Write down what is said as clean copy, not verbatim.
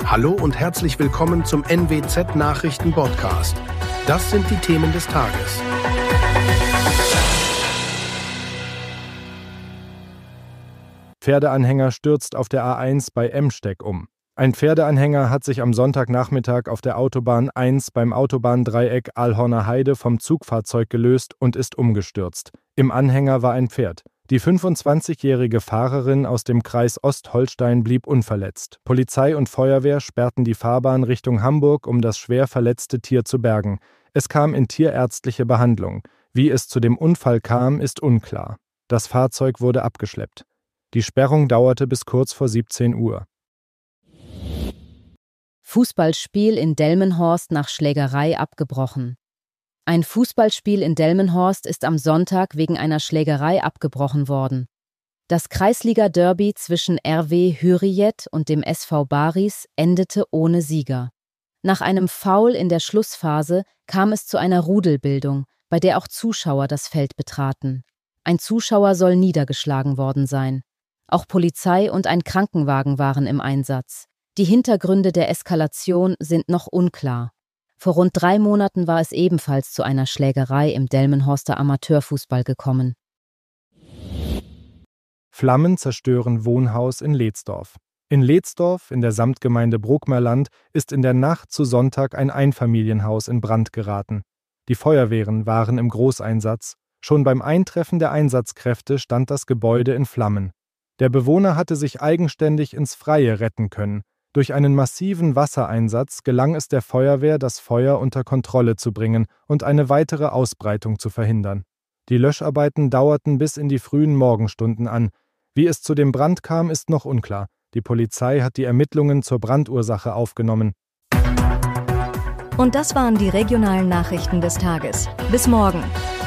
Hallo und herzlich willkommen zum NWZ Nachrichten Podcast. Das sind die Themen des Tages. Pferdeanhänger stürzt auf der A1 bei Emsteck um. Ein Pferdeanhänger hat sich am Sonntagnachmittag auf der Autobahn 1 beim Autobahndreieck Alhorner Heide vom Zugfahrzeug gelöst und ist umgestürzt. Im Anhänger war ein Pferd. Die 25-jährige Fahrerin aus dem Kreis Ostholstein blieb unverletzt. Polizei und Feuerwehr sperrten die Fahrbahn Richtung Hamburg, um das schwer verletzte Tier zu bergen. Es kam in tierärztliche Behandlung. Wie es zu dem Unfall kam, ist unklar. Das Fahrzeug wurde abgeschleppt. Die Sperrung dauerte bis kurz vor 17 Uhr. Fußballspiel in Delmenhorst nach Schlägerei abgebrochen. Ein Fußballspiel in Delmenhorst ist am Sonntag wegen einer Schlägerei abgebrochen worden. Das Kreisliga-Derby zwischen RW Hürriyet und dem SV Baris endete ohne Sieger. Nach einem Foul in der Schlussphase kam es zu einer Rudelbildung, bei der auch Zuschauer das Feld betraten. Ein Zuschauer soll niedergeschlagen worden sein. Auch Polizei und ein Krankenwagen waren im Einsatz. Die Hintergründe der Eskalation sind noch unklar. Vor rund 3 Monaten war es ebenfalls zu einer Schlägerei im Delmenhorster Amateurfußball gekommen. Flammen zerstören Wohnhaus in Lehtsdorf. In Lehtsdorf, in der Samtgemeinde Bruckmerland, ist in der Nacht zu Sonntag ein Einfamilienhaus in Brand geraten. Die Feuerwehren waren im Großeinsatz. Schon beim Eintreffen der Einsatzkräfte stand das Gebäude in Flammen. Der Bewohner hatte sich eigenständig ins Freie retten können. Durch einen massiven Wassereinsatz gelang es der Feuerwehr, das Feuer unter Kontrolle zu bringen und eine weitere Ausbreitung zu verhindern. Die Löscharbeiten dauerten bis in die frühen Morgenstunden an. Wie es zu dem Brand kam, ist noch unklar. Die Polizei hat die Ermittlungen zur Brandursache aufgenommen. Und das waren die regionalen Nachrichten des Tages. Bis morgen.